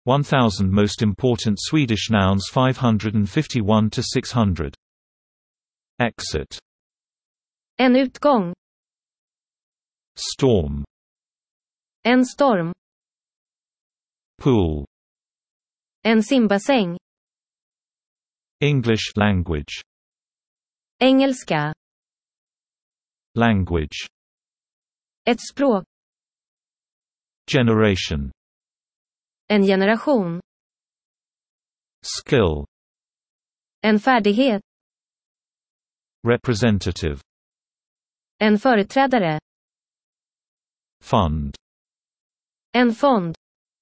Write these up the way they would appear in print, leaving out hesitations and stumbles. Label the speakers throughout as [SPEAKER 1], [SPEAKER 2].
[SPEAKER 1] 1000 Most Important Swedish Nouns 551 to 600. Exit.
[SPEAKER 2] En utgång.
[SPEAKER 1] Storm.
[SPEAKER 2] En storm.
[SPEAKER 1] Pool.
[SPEAKER 2] En simbassäng.
[SPEAKER 1] English language.
[SPEAKER 2] Engelska.
[SPEAKER 1] Language.
[SPEAKER 2] Ett språk.
[SPEAKER 1] Generation.
[SPEAKER 2] En generation.
[SPEAKER 1] Skill.
[SPEAKER 2] En färdighet.
[SPEAKER 1] Representative.
[SPEAKER 2] En företrädare.
[SPEAKER 1] Fund.
[SPEAKER 2] En fond.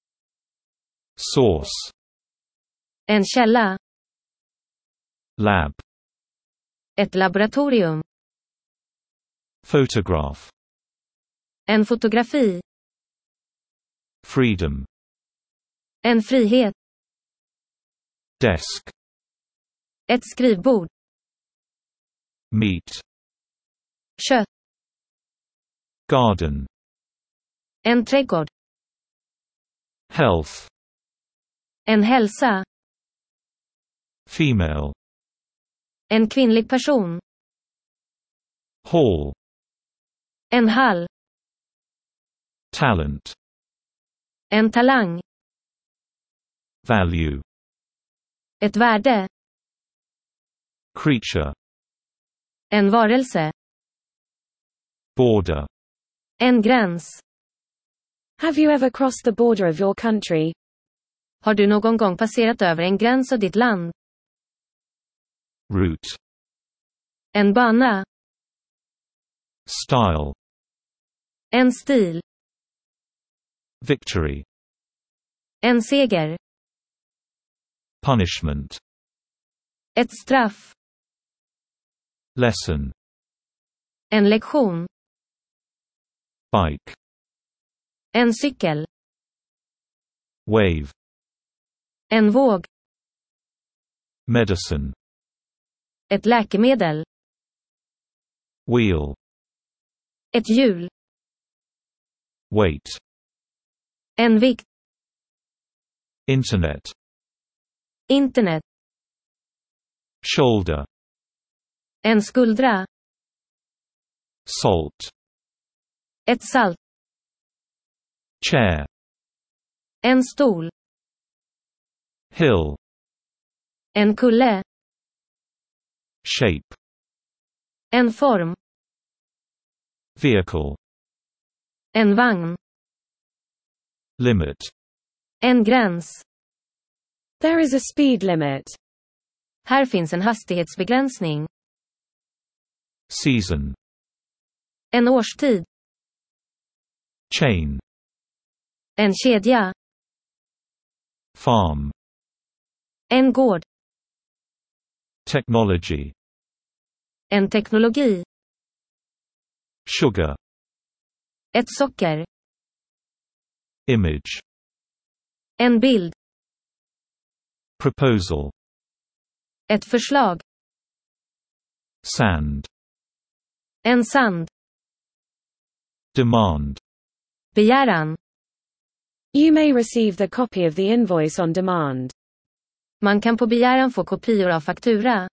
[SPEAKER 1] Source.
[SPEAKER 2] En källa.
[SPEAKER 1] Lab.
[SPEAKER 2] Ett laboratorium.
[SPEAKER 1] Photograph.
[SPEAKER 2] En fotografi.
[SPEAKER 1] Freedom.
[SPEAKER 2] En frihet.
[SPEAKER 1] Desk.
[SPEAKER 2] Ett skrivbord.
[SPEAKER 1] Meat.
[SPEAKER 2] Kött.
[SPEAKER 1] Garden.
[SPEAKER 2] En trädgård.
[SPEAKER 1] Health.
[SPEAKER 2] En hälsa.
[SPEAKER 1] Female.
[SPEAKER 2] En kvinnlig person.
[SPEAKER 1] Hall.
[SPEAKER 2] En hall.
[SPEAKER 1] Talent.
[SPEAKER 2] En talang.
[SPEAKER 1] Value.
[SPEAKER 2] Ett värde.
[SPEAKER 1] Creature.
[SPEAKER 2] En varelse.
[SPEAKER 1] Border.
[SPEAKER 2] En gräns.
[SPEAKER 3] Have you ever crossed the border of your country?
[SPEAKER 2] Har du någon gång passerat över en gräns av ditt land?
[SPEAKER 1] Route.
[SPEAKER 2] En bana.
[SPEAKER 1] Style.
[SPEAKER 2] En stil.
[SPEAKER 1] Victory.
[SPEAKER 2] En seger.
[SPEAKER 1] Punishment.
[SPEAKER 2] Ett straff.
[SPEAKER 1] Lesson.
[SPEAKER 2] En lektion.
[SPEAKER 1] Bike.
[SPEAKER 2] En cykel.
[SPEAKER 1] Wave.
[SPEAKER 2] En våg.
[SPEAKER 1] Medicine.
[SPEAKER 2] Ett läkemedel.
[SPEAKER 1] Wheel.
[SPEAKER 2] Ett hjul.
[SPEAKER 1] Weight.
[SPEAKER 2] En vikt.
[SPEAKER 1] Internet.
[SPEAKER 2] Internet.
[SPEAKER 1] Shoulder.
[SPEAKER 2] En skuldra.
[SPEAKER 1] Salt.
[SPEAKER 2] Ett salt.
[SPEAKER 1] Chair.
[SPEAKER 2] En stol.
[SPEAKER 1] Hill.
[SPEAKER 2] En kulle.
[SPEAKER 1] Shape.
[SPEAKER 2] En form.
[SPEAKER 1] Vehicle.
[SPEAKER 2] En vagn.
[SPEAKER 1] Limit.
[SPEAKER 2] En gräns.
[SPEAKER 3] There is a speed limit.
[SPEAKER 2] Här finns en hastighetsbegränsning.
[SPEAKER 1] Season.
[SPEAKER 2] En årstid.
[SPEAKER 1] Chain.
[SPEAKER 2] En kedja.
[SPEAKER 1] Farm.
[SPEAKER 2] En gård.
[SPEAKER 1] Technology.
[SPEAKER 2] En teknologi.
[SPEAKER 1] Sugar.
[SPEAKER 2] Ett socker.
[SPEAKER 1] Image.
[SPEAKER 2] En bild.
[SPEAKER 1] Proposal.
[SPEAKER 2] Ett förslag.
[SPEAKER 1] Sand.
[SPEAKER 2] En sand.
[SPEAKER 1] Demand.
[SPEAKER 2] Begäran.
[SPEAKER 3] You may receive the copy of the invoice on demand.
[SPEAKER 2] Man kan på begäran få kopior av faktura.